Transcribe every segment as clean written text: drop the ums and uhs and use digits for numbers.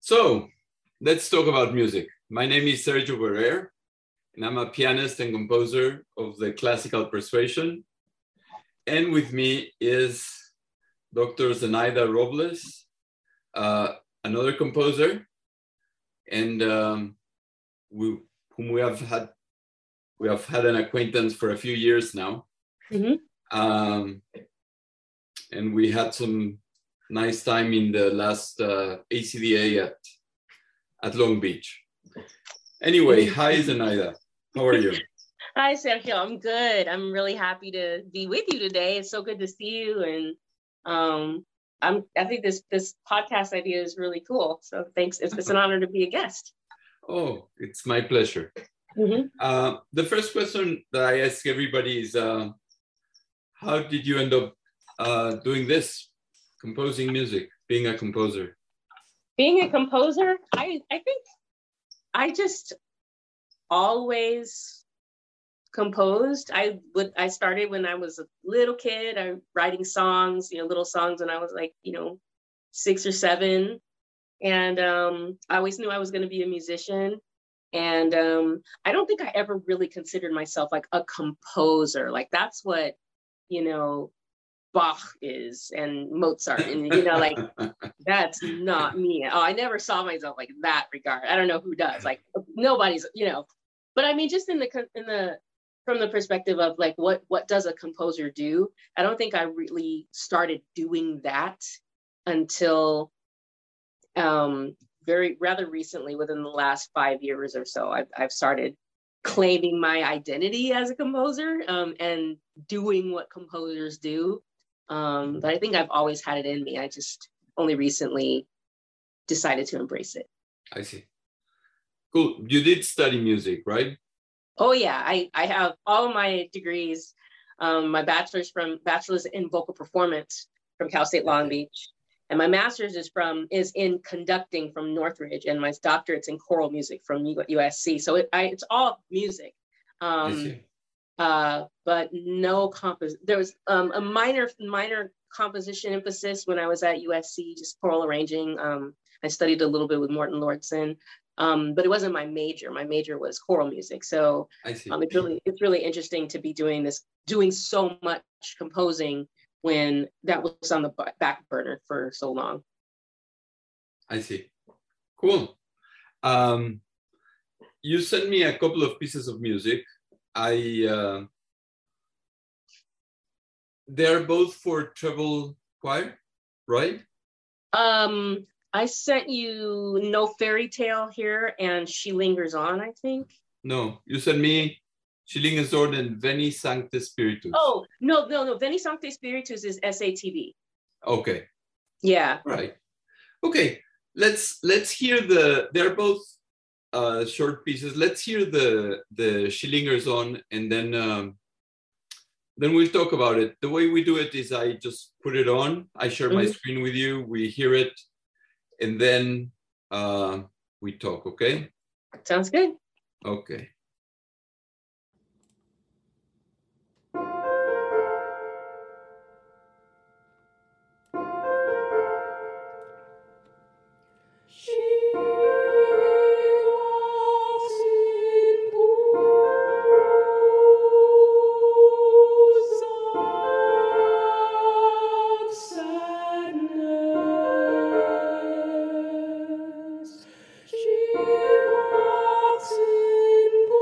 So let's talk about music. My name is Sergio Barrer, and I'm a pianist and composer of the Classical Persuasion. And with me is Dr. Zenaida Robles, another composer, and whom we have had an acquaintance for a few years now. Mm-hmm. And we had some nice time in the last ACDA at Long Beach. Anyway, hi Zenaida, how are you? Hi Sergio, I'm good. I'm really happy to be with you today. It's so good to see you, and I think this podcast idea is really cool. So thanks. It's an honor to be a guest. Oh, it's my pleasure. Mm-hmm. The first question that I ask everybody is, how did you end up doing this, composing music, being a composer? Being a composer, I think I just always composed. I started when I was a little kid. I writing songs, little songs when I was like, 6 or 7. And I always knew I was going to be a musician. And I don't think I ever really considered myself like a composer. Like that's what, Bach is and Mozart, and like that's not me. Oh, I never saw myself like that regard. I don't know who does. Like nobody's, but I mean, just from the perspective of like what does a composer do? I don't think I really started doing that until rather recently, within the last 5 years or so. I've started claiming my identity as a composer and doing what composers do. But I think I've always had it in me. I just only recently decided to embrace it. I see. Cool. You did study music, right? Oh yeah, I have all of my degrees. My bachelor's in vocal performance from Cal State Long Beach, and my master's is in conducting from Northridge, and my doctorate's in choral music from USC. So it's all music. But no there was a minor composition emphasis when I was at USC, just choral arranging. I studied a little bit with Morton Lordson, but it wasn't my major. My major was choral music. So it's really interesting to be doing so much composing when that was on the back burner for so long. I see. Cool. You sent me a couple of pieces of music. They're both for treble choir, right? I sent you No Fairy Tale here and She Lingers On, I think. No, you sent me She Lingers On and Veni Sancte Spiritus. Oh, no. Veni Sancte Spiritus is SATB. Okay. Yeah. Right. Okay. Let's hear they're both short pieces. Let's hear the She Lingers On, and then we'll talk about it. The way we do it is I just put it on. I share my screen with you. We hear it, and then we talk. Okay? Sounds good. Okay. She walks in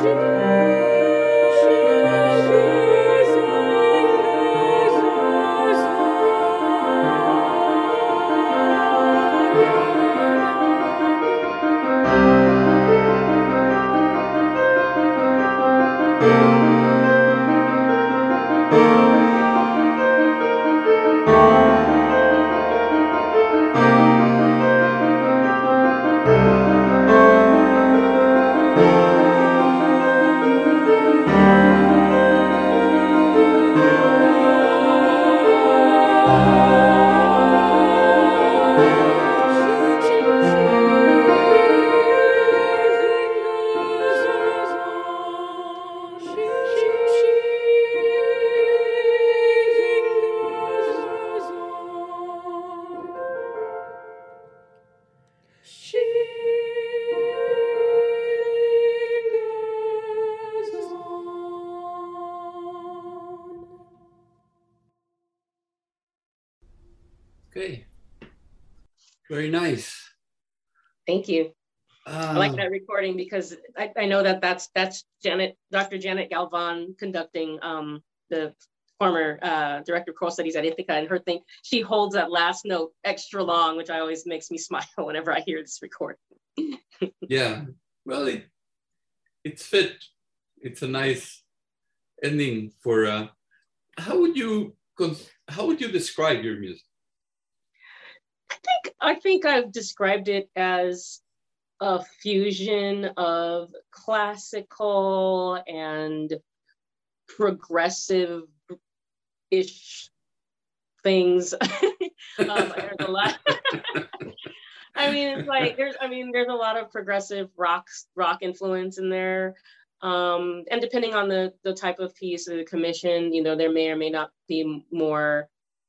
Okay, very nice. Thank you. I like that recording because I know that's Dr. Janet Galvan conducting, the former director of choral studies at Ithaca, and her thing, she holds that last note extra long, which always makes me smile whenever I hear this recording. Yeah, well, it's fit. It's a nice ending for. How would you describe your music? I think I've described it as a fusion of classical and progressive-ish things. There's a lot. I mean, it's like there's a lot of progressive rock influence in there. And depending on the type of piece of the commission, there may or may not be more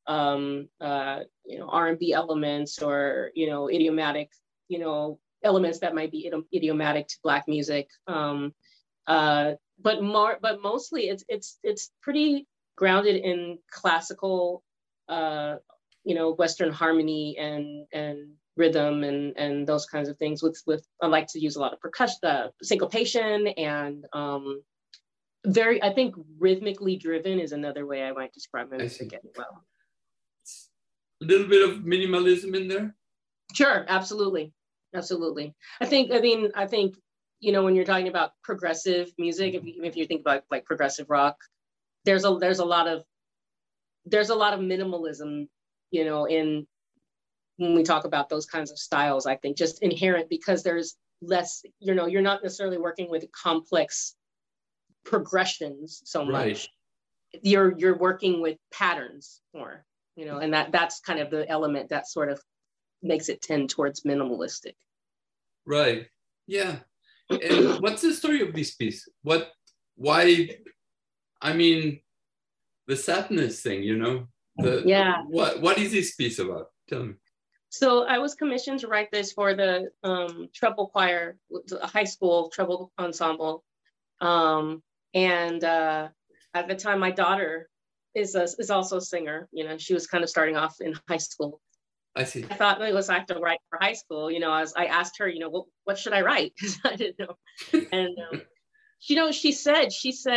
R&B elements or idiomatic elements that might be idiomatic to Black music. But mostly it's pretty grounded in classical Western harmony and rhythm and those kinds of things with I like to use a lot of percussion, syncopation, and I think rhythmically driven is another way I might describe my music as well. A little bit of minimalism in there? Sure, absolutely. I think when you're talking about progressive music, if you think about like progressive rock, there's a lot of minimalism, in when we talk about those kinds of styles. I think just inherent because there's less, you're not necessarily working with complex progressions so much. Right. You're working with patterns more, and that's kind of the element that sort of makes it tend towards minimalistic. Right. Yeah. And what's the story of this piece? Why? I mean, the sadness thing, What is this piece about? Tell me. So I was commissioned to write this for the treble choir, a high school treble ensemble. And at the time, my daughter is also a singer. She was kind of starting off in high school. I see. I thought I have to write for high school. I asked her, what should I write? Because I didn't know. And she said,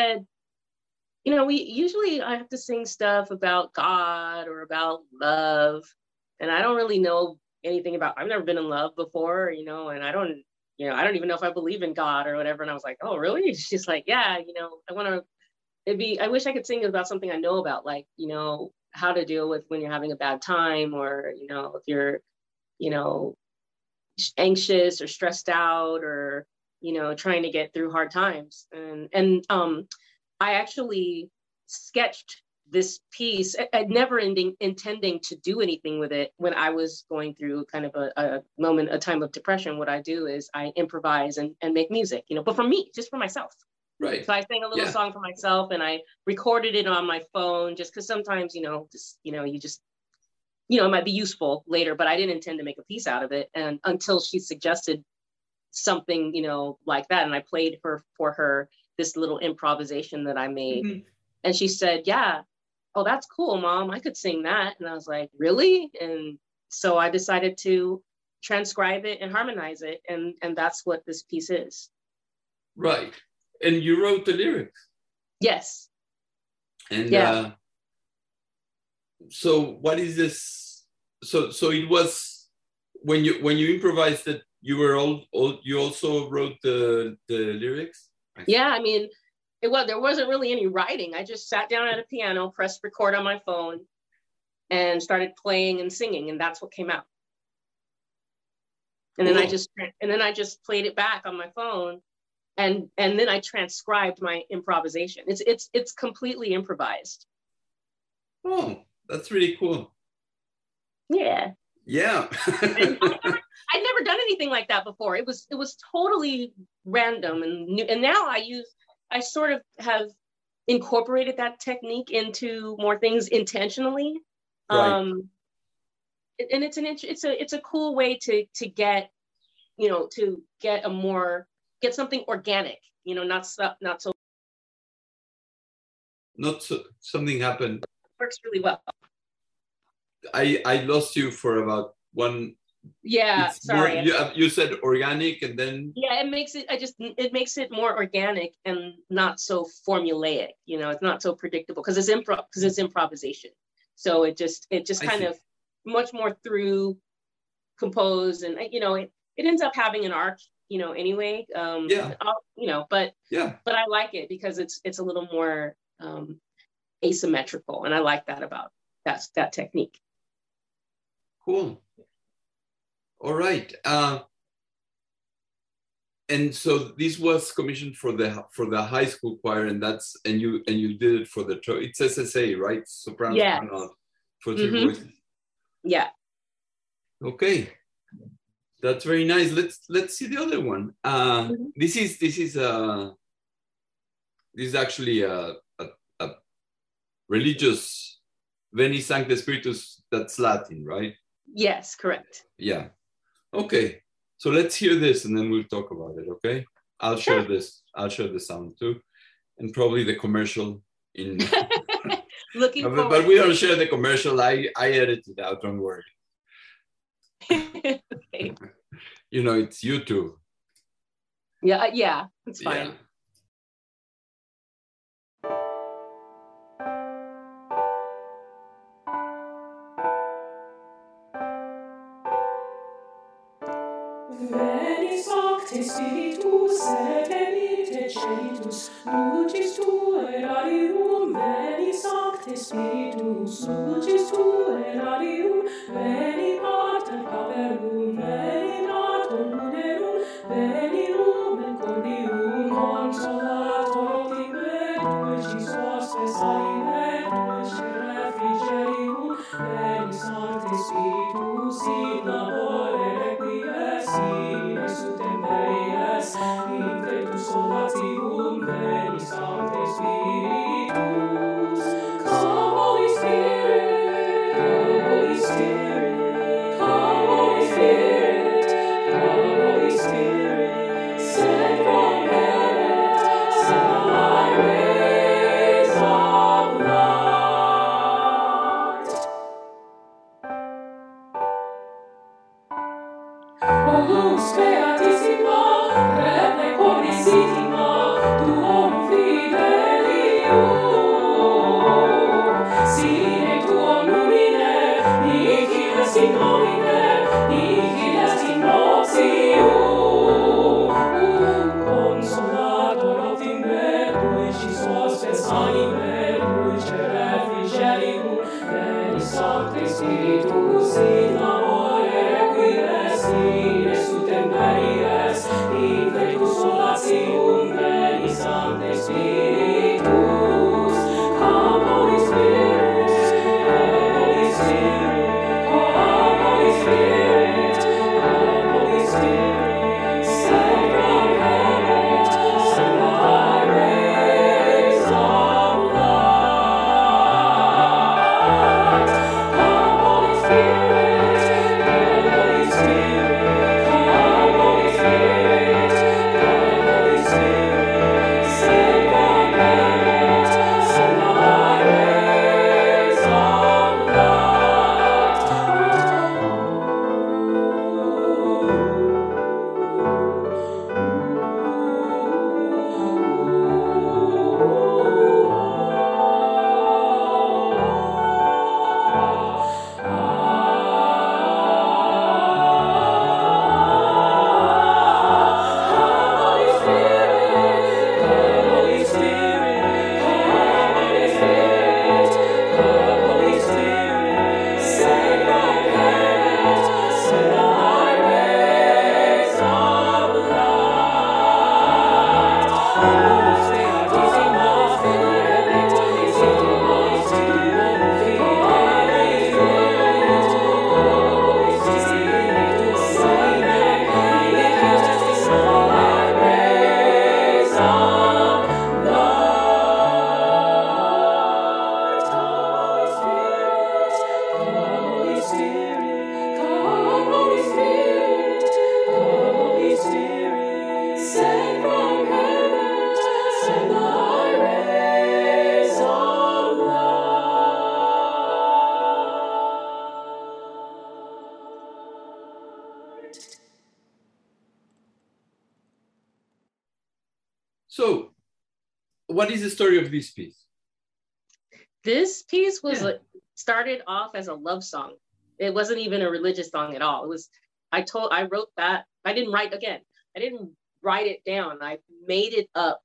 I have to sing stuff about God or about love, and I don't really know anything about. I've never been in love before, and I don't even know if I believe in God or whatever. And I was like, oh, really? She's like, yeah, I wish I could sing about something I know about, like, how to deal with when you're having a bad time, or, if you're, anxious or stressed out, or, trying to get through hard times. And I actually sketched this piece. I never intending to do anything with it. When I was going through kind of a time of depression, what I do is I improvise and make music, but for me, just for myself. Right. So I sang a little song for myself, and I recorded it on my phone, just because sometimes, it might be useful later, but I didn't intend to make a piece out of it. And until she suggested something, like that, and I played for her this little improvisation that I made. Mm-hmm. And she said, yeah, oh, that's cool, Mom. I could sing that. And I was like, really? And so I decided to transcribe it and harmonize it. And that's what this piece is. Right. And you wrote the lyrics. Yes. And yeah. So what is this? So it was when you improvised it, you were you also wrote the lyrics? Yeah, I mean, there wasn't really any writing. I just sat down at a piano, pressed record on my phone, and started playing and singing, and that's what came out. And then I just played it back on my phone, and then I transcribed my improvisation. It's completely improvised. Oh, that's really cool. Yeah. Yeah. I'd never done anything like that before. It was totally random and new. And now I sort of have incorporated that technique into more things intentionally. Right. And it's a cool way to get, to get something organic, not so something happened. Works really well. I lost you for about one. Yeah, sorry. You said organic, and then it makes it more organic and not so formulaic. It's not so predictable because it's improvisation. So it just kind of much more through compose, and it ends up having an arc, anyway. But I like it because it's a little more asymmetrical, and I like that about that technique. Cool. All right. And so this was commissioned for the high school choir, and you did it for the it's SSA, right? Soprano. Yeah. For three voices. Yeah. Okay. That's very nice. Let's see the other one. This is actually a religious Veni Sancte Spiritus. That's Latin, right? Yes, correct. Yeah. Okay. So let's hear this, and then we'll talk about it. Okay. I'll share this. I'll share the sound too, and probably the commercial in. Looking forward. But we don't share the commercial. I edit it out. Don't worry. Okay. It's YouTube. Yeah, it's fine. Yeah. Veni Sancte Spiritus et emite celitus, lucis tuae radium. Veni Sancte Spiritus, lucis tuae radium. Veni pater paverum, veni nator luderum. Veni lumen cordium, consolator optime, dulcis hospes anime, dulce refrigerium. Veni Sancte Spiritus, in labore requies, in sutem veries, in fetus solatium. Veni Sancte Spiritus. Come, Holy Spirit, come, Holy Spirit, come, Holy Spirit, come, Holy Spirit, send from heaven, send thy rays of light. O lux beatissima, replicorissima, tuum fidelium, sine tuum lumine, nihil est in nomine, nihil est in noxium. Consolator optime, dulcis hospes anime, dulce refrigerium. Veni Sancte Spiritus, in labore requies, in sutem veries, in fetus solatium. Veni Sancte Spiritus. Come, Holy Spirit, come, Holy Spirit, come, Holy Spirit, come, Holy Spirit, send from heaven, send thy rays of light. Come, Holy Spirit, come, Holy Spirit, come, Holy Spirit, come, Holy Spirit, send from what is the story of this piece? This piece was started off as a love song. It wasn't even a religious song at all. It was, I wrote that. I didn't write it down. I made it up.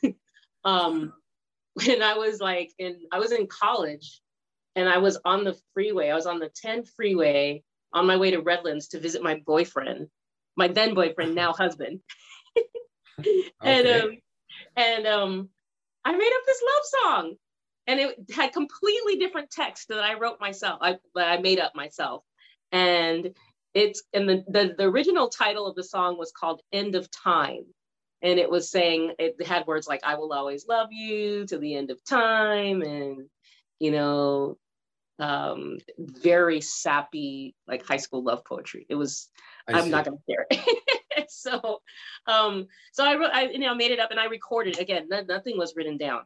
When I was I was in college, and I was on the freeway. I was on the 10 freeway on my way to Redlands to visit my boyfriend, my then boyfriend, now husband. Okay. And I made up this love song, and it had completely different text that I wrote myself. I made up myself, and the original title of the song was called "End of Time," and it was saying, it had words like "I will always love you to the end of time," and very sappy, like high school love poetry. It was. I'm not going to share it. so I wrote, made it up, and I recorded again. Nothing was written down.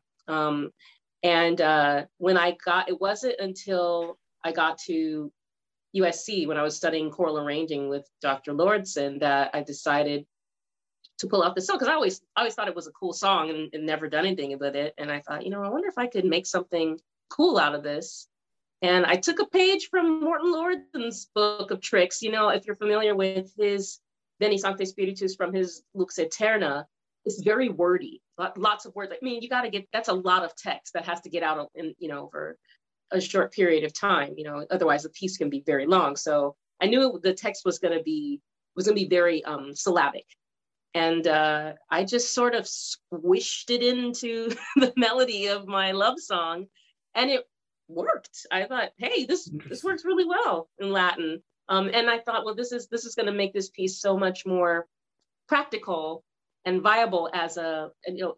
When it wasn't until I got to USC, when I was studying choral arranging with Dr. Lordson, that I decided to pull out the song, because I always thought it was a cool song and never done anything with it. And I thought, I wonder if I could make something cool out of this. And I took a page from Morton Lordson's book of tricks. If you're familiar with his Veni Sancte Spiritus from his Lux Aeterna, it's very wordy, lots of words. I mean, that's a lot of text that has to get out for a short period of time, otherwise the piece can be very long. So I knew the text was going to be very syllabic. And I just sort of squished it into the melody of my love song, and it worked. I thought, hey, this works really well in Latin. And I thought, well, this is going to make this piece so much more practical and viable as a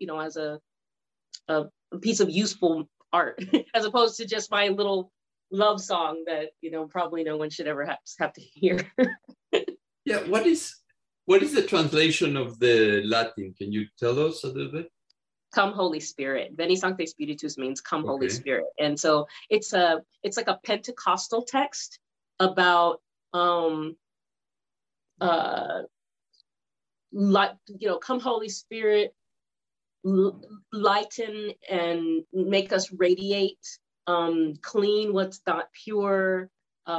piece of useful art, as opposed to just my little love song that probably no one should ever have to hear. Yeah, what is the translation of the Latin? Can you tell us a little bit? Come Holy Spirit. Veni Sancte Spiritus means come Holy Spirit. And so it's like a Pentecostal text about come Holy Spirit, lighten and make us radiate, clean what's not pure,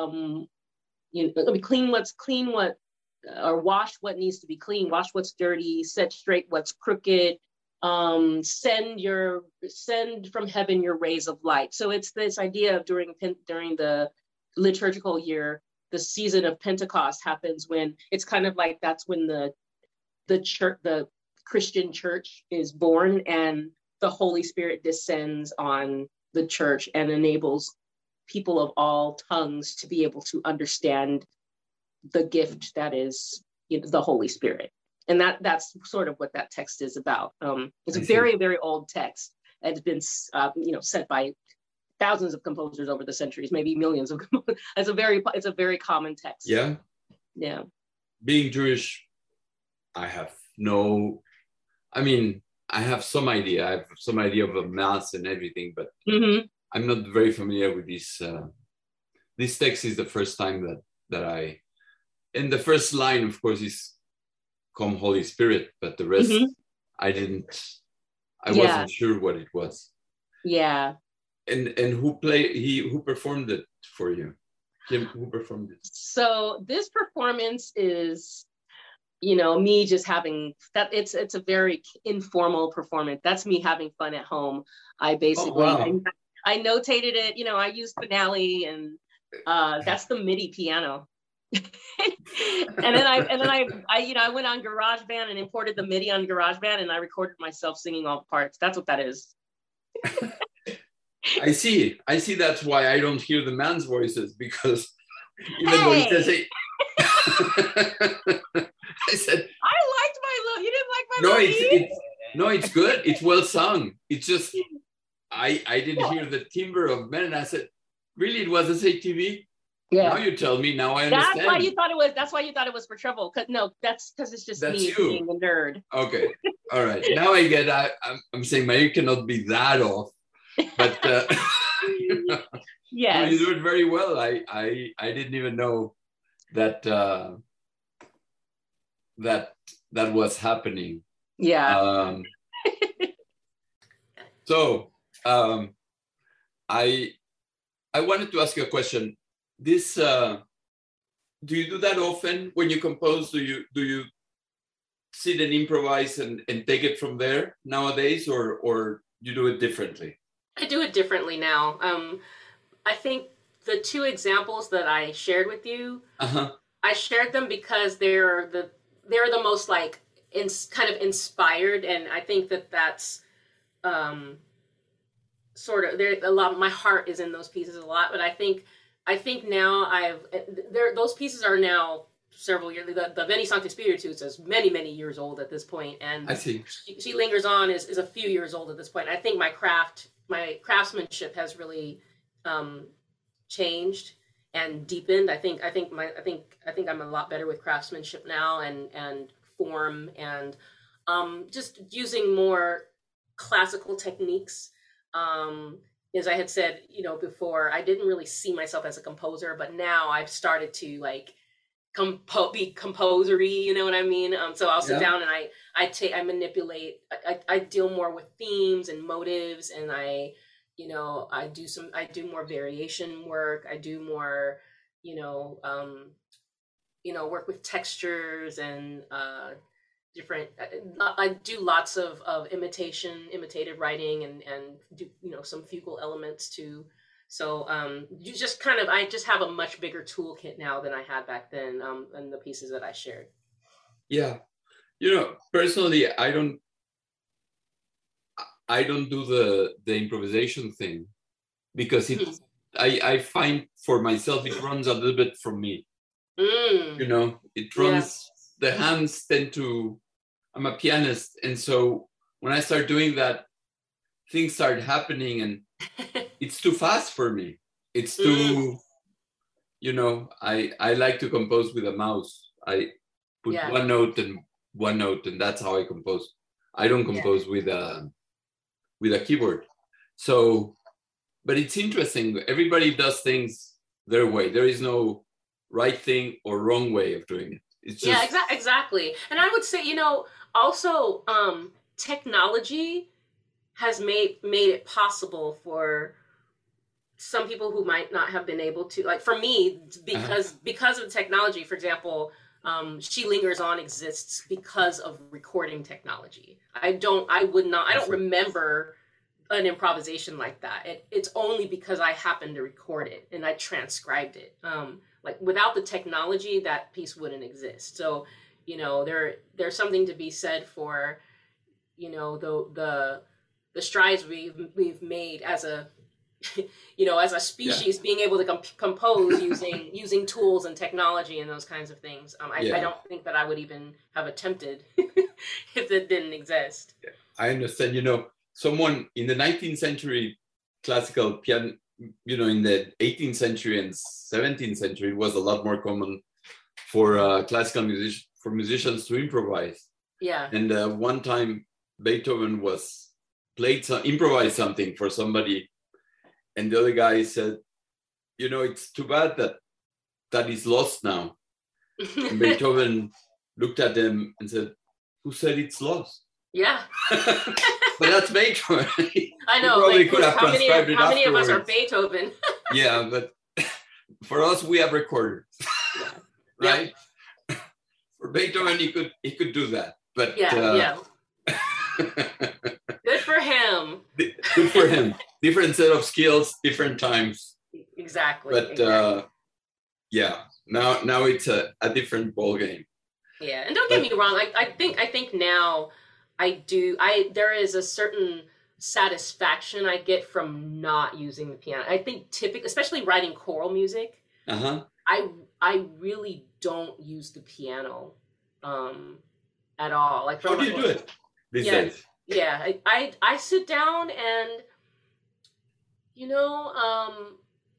wash what needs to be clean, wash what's dirty, set straight what's crooked, send from heaven your rays of light. So it's this idea of during the liturgical year, the season of Pentecost happens, when it's kind of like that's when the church, the Christian church, is born, and the Holy Spirit descends on the church and enables people of all tongues to be able to understand the gift that is the Holy Spirit. And that's sort of what that text is about. It's a very, very old text. It's been said by thousands of composers over the centuries, maybe millions of composers. It's a very common text. Yeah. Yeah. Being Jewish, I have some idea. I have some idea of a mass and everything, but I'm not very familiar with this. This text is the first time that I, and the first line, of course, is "Come Holy Spirit," but the rest, I wasn't sure what it was. Yeah. And who performed it for you? Who performed it? So this performance is, me just having that. It's a very informal performance. That's me having fun at home. I basically, I notated it. I used Finale, and that's the MIDI piano. and then I went on GarageBand and imported the MIDI on GarageBand, and I recorded myself singing all the parts. That's what that is. I see. That's why I don't hear the man's voices, because even though he says, "Hey," I said, "I liked my little." You didn't like my it's good. It's well sung. It's just I didn't hear the timbre of men, and I said, "Really, it was SATV?" Yeah. Now you tell me. Now I understand. That's why you thought it was for trouble. That's because it's just me being a nerd. Okay. All right. Now I get. I'm saying my ear cannot be that off, but yes, you do it very well. I didn't even know that that was happening. Yeah. So I I wanted to ask you a question. This do you do that often when you compose? Do you sit and improvise and take it from there nowadays, or you do it differently? I do it differently now. I think the two examples that I shared with you, Uh-huh. I shared them because they're the most like kind of inspired, and I think that that's um, sort of there. A lot. My heart is in those pieces a lot, but I think now those pieces are now several years. The Veni Sancti Spiritus is many years old at this point, and I see. she lingers on is a few years old at this point. I think my craftsmanship has really um, changed and deepened. I think I'm a lot better with craftsmanship now and form and just using more classical techniques. As I had said, before, I didn't really see myself as a composer, but now I've started to like be composery. You know what I mean? So I'll sit Yeah. down and I manipulate. I deal more with themes and motives, and I do more variation work. I do more, you know, um, work with textures and different. I do lots of imitative writing, and do some fugal elements too. So you just kind of I just have a much bigger toolkit now than I had back then, and the pieces that I shared. Yeah. Personally, I don't do the improvisation thing because Mhm. I find for myself it runs a little bit from me. Mm, It yeah. runs, the hands tend to, I'm a pianist, and so when I start doing that, things start happening and it's too fast for me. It's Mm, too, I like to compose with a mouse. I put yeah. one note and that's how I compose. I don't Yeah. compose with a keyboard. So, but it's interesting. Everybody does things their way. There is no right thing or wrong way of doing it. It's Yeah, just, exactly. And I would say, also technology has made it possible for some people who might not have been able to, like for me, uh-huh, because of technology. For example, She Lingers On exists because of recording technology. I I don't see. remember an improvisation like that. It's only because I happened to record it and I transcribed it. Like without the technology, that piece wouldn't exist. So, there's something to be said for, the strides we've made as a as a Yeah, species, being able to compose using tools and technology and those kinds of things. I yeah. don't think that I would even have attempted if it didn't exist. I understand. Someone in the 19th century classical piano, in the 18th century and 17th century, it was a lot more common for for musicians to improvise. Yeah. And one time, Beethoven improvised something for somebody, and the other guy said, it's too bad that is lost now. And Beethoven looked at them and said, "Who said it's lost?" Yeah. But that's Beethoven. I He know. probably Like, could have transcribed it how many of us are afterwards. Beethoven? Yeah, but for us, we have recorders, Yeah. right? For Beethoven, he could do that, but Yeah. Good for him. good for him. Different set of skills, different times. Exactly. But Exactly. yeah, now it's a different ball game. Yeah, and don't get But me wrong. I think now there is a certain satisfaction I get from not using the piano. I think typically, especially writing choral music, uh-huh. I I really don't use the piano um at all. Like How from do you do it these yeah, days? yeah. I sit down and you know um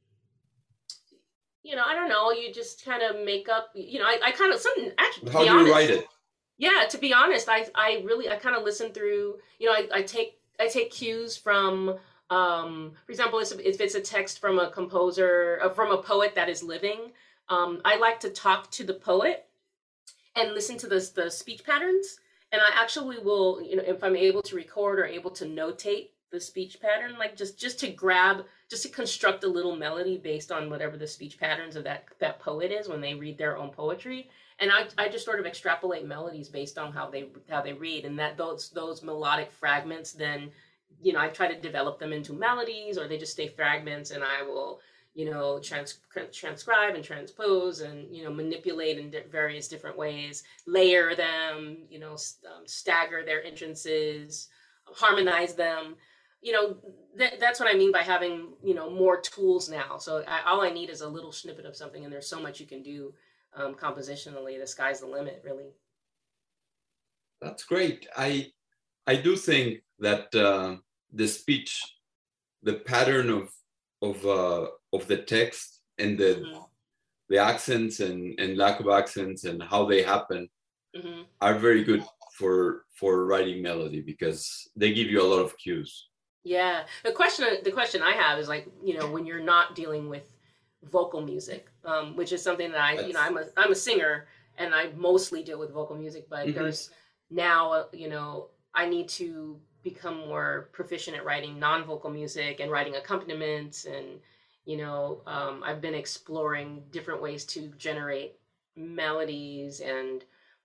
I don't know, you just kind of make up, I kind of something actually, to How be do you honest. write it? Yeah, to be honest, I kind of listen through, I take cues from, for example, if it's a text from a composer, from a poet that is living, I like to talk to the poet and listen to the speech patterns. And I actually will, if I'm able to record or able to notate the speech pattern, like just to construct a little melody based on whatever the speech patterns of that poet is when they read their own poetry. And I just sort of extrapolate melodies based on how they read, and that those melodic fragments then, I try to develop them into melodies, or they just stay fragments, and I will, transcribe and transpose and, manipulate in various different ways, layer them, stagger their entrances, harmonize them. That's what I mean by having, more tools now. So all I need is a little snippet of something, and there's so much you can do compositionally. The sky's the limit, really. That's great. I do think that the speech, the pattern of the text and the accents and lack of accents and how they happen are very good for writing melody, because they give you a lot of cues. Yeah. The question I have is, like, when you're not dealing with vocal music, which is something that I'm a singer, and I mostly deal with vocal music, but there's now, I need to become more proficient at writing non-vocal music and writing accompaniments, and I've been exploring different ways to generate melodies and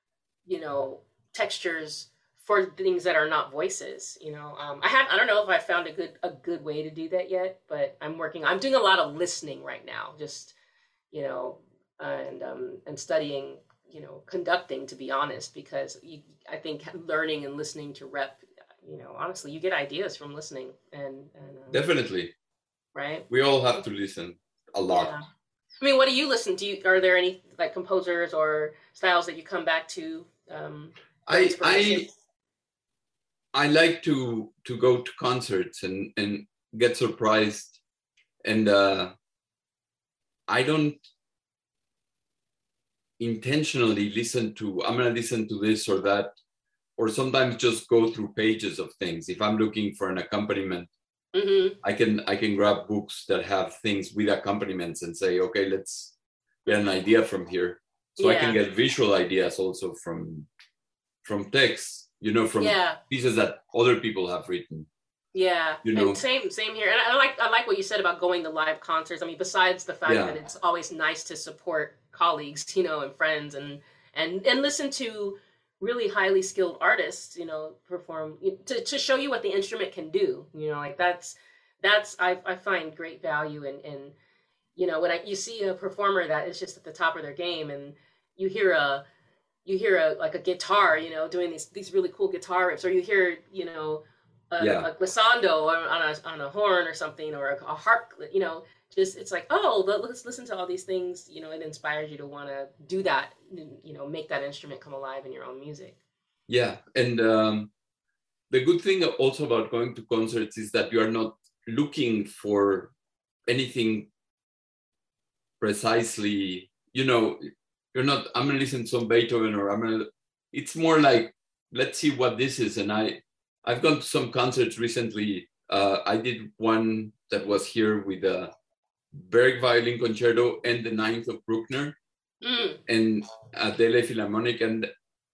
textures for things that are not voices. I don't know if I found a good way to do that yet, but I'm doing a lot of listening right now, just and studying conducting, to be honest, because I think learning and listening to rep, honestly, you get ideas from listening, and definitely, right? We all have to listen a lot. Yeah. I mean, what do you listen to? Are there any like composers or styles that you come back to? I like to go to concerts and get surprised, and I don't intentionally listen to, I'm going to listen to this or that, or sometimes just go through pages of things. If I'm looking for an accompaniment, I can grab books that have things with accompaniments and say, okay, let's get an idea from here. So I can get visual ideas also from text, from pieces that other people have written. Yeah, and same here. And I like what you said about going to live concerts. I mean, besides the fact that it's always nice to support colleagues, and friends, and listen to really highly skilled artists, perform to show you what the instrument can do. Like that's I find great value in when you see a performer that is just at the top of their game, and you hear a like a guitar, doing these really cool guitar riffs, or you hear a glissando on a horn or something, or a harp, just it's like, oh, let's listen to all these things, it inspires you to want to do that, make that instrument come alive in your own music. Yeah, and the good thing also about going to concerts is that you are not looking for anything precisely, you're not, I'm going to listen to some Beethoven, or it's more like, let's see what this is. And I've gone to some concerts recently. I did one that was here with the Berg Violin Concerto and the Ninth of Bruckner and at the LA Philharmonic. And,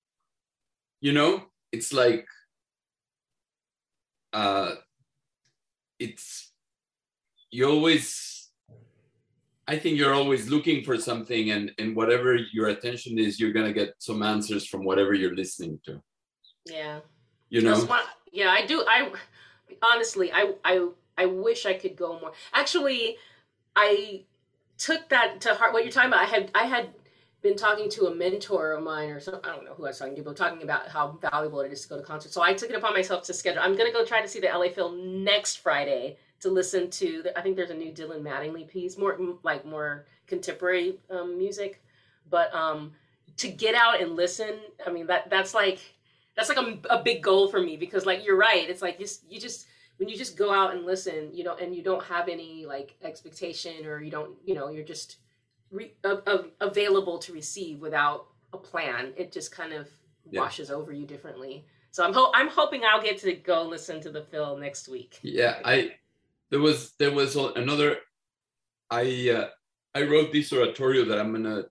it's like, I think you're always looking for something, and whatever your attention is, you're going to get some answers from whatever you're listening to. Yeah. Yeah, I do. Honestly, I wish I could go more. Actually, I took that to heart. What you're talking about, I had been talking to a mentor of mine, or something. I don't know who I was talking to, but talking about how valuable it is to go to concerts. So I took it upon myself to schedule. I'm going to go try to see the LA Phil next Friday to listen to. I think there's a new Dylan Mattingly piece, more contemporary music, but to get out and listen. I mean, that's like a big goal for me, because like you're right, it's like when you just go out and listen, and you don't have any like expectation, or you don't, you're just available to receive without a plan. It just kind of washes over you differently. So I'm hoping I'll get to go listen to the Phil next week. Yeah, there was another. I wrote this oratorio that I'm gonna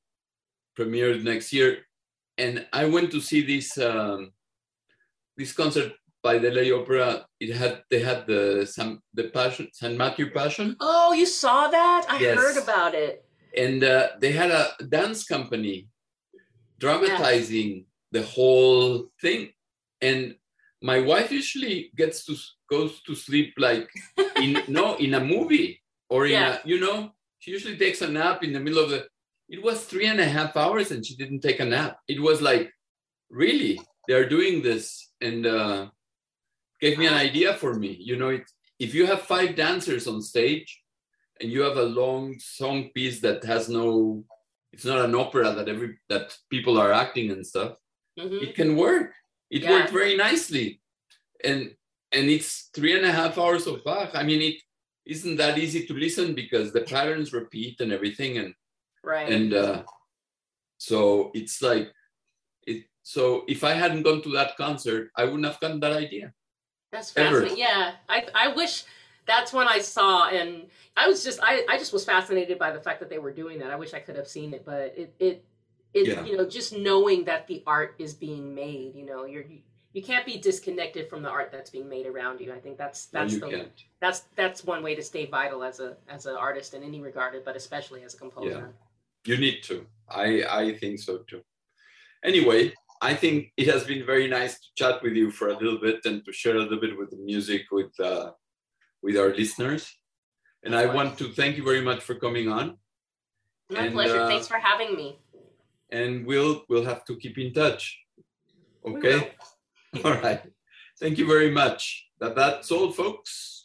premiere next year, and I went to see this concert by the Lay Opera, they had the Passion, St. Matthew Passion. Oh, you saw that? I Yes. heard about it. And they had a dance company dramatizing the whole thing. And my wife usually goes to sleep like in a movie or she usually takes a nap in the middle of it was 3.5 hours and she didn't take a nap. It was like, really, they're doing this, and gave me an idea for me. If you have 5 dancers on stage and you have a long song piece that has it's not an opera that people are acting and stuff, it can work. It worked very nicely. And it's 3.5 hours of Bach. I mean, it isn't that easy to listen because the patterns repeat and everything. And so it's like, so if I hadn't gone to that concert, I wouldn't have gotten that idea. That's fascinating. Yeah. I wish that's when I saw, and I just was fascinated by the fact that they were doing that. I wish I could have seen it, but it just knowing that the art is being made, you can't be disconnected from the art that's being made around you. I think that's one way to stay vital as an artist in any regard, but especially as a composer. Yeah. You need to. I think so too. Anyway, I think it has been very nice to chat with you for a little bit and to share a little bit with the music with our listeners. And I want to thank you very much for coming on. My pleasure. Thanks for having me. And we'll have to keep in touch. Okay? All right. Thank you very much. That's all, folks.